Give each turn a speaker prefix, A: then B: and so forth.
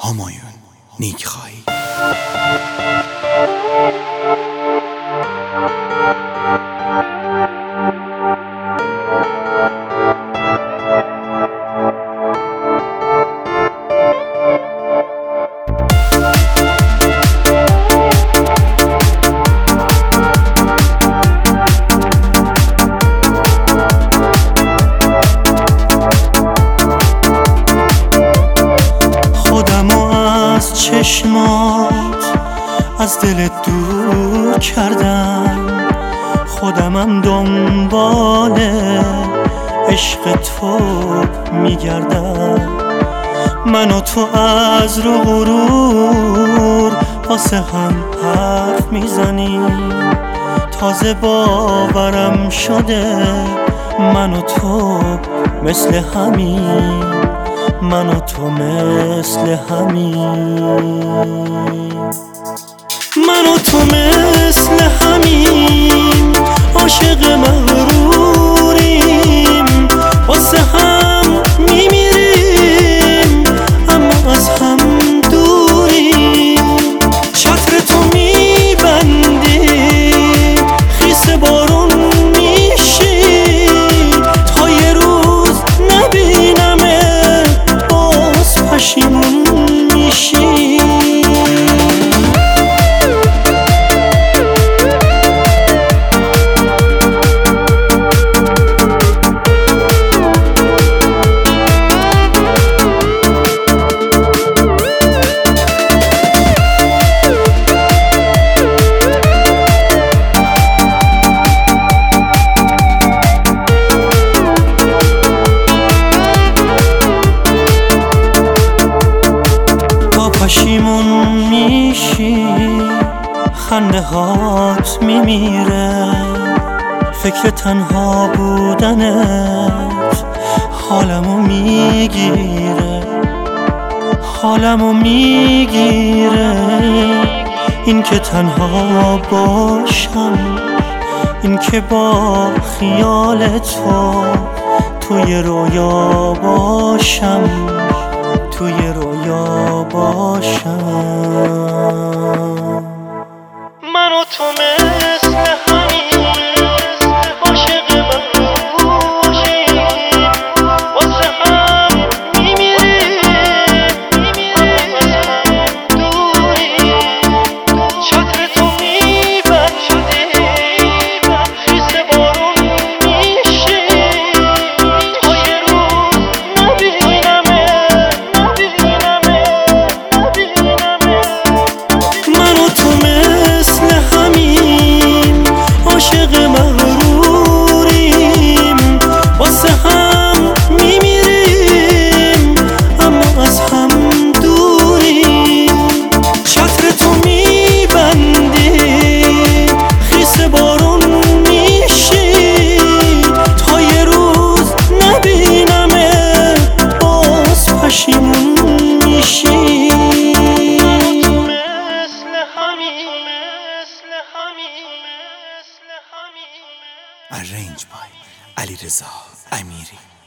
A: همایون نیکخواهی.
B: چشمات از دلت دور کردم، خودمم دنبال عشق تو میگردم. من و تو از رو غرور واسه هم حرف میزنیم، تازه باورم شده من و تو مثل همین، من و تو مثل همین، من و تو مثل همین، عاشق مغروریم، واسه هم میمیریم اما از هم دوریم. چتر تو میبندی خیس بارون میشی، تا یه روز نبینمه پشیمون میشی. پشیمون میشی، خنده هات میمیره، فکر تنها بودنت حالمو میگیره، حالمو میگیره. این که تنها باشم، این که با خیال تو توی رویا باشم، توی رویا باشم. من و تو مثل همین، عاشق مغروریم، واسه هم میمیریم اما از هم دوریم. چتر تو میبندی خیس بارون میشی، تا یه روز نبینمه. من و تو مثل همین، عاشق مغروریم، واسه هم میمیریم اما از هم دوریم. چتر تو میبندی خیس بارون میشی، تا یه روز نبینمه باز پشیمون میشی.
A: Arranged by علیرضا امیری.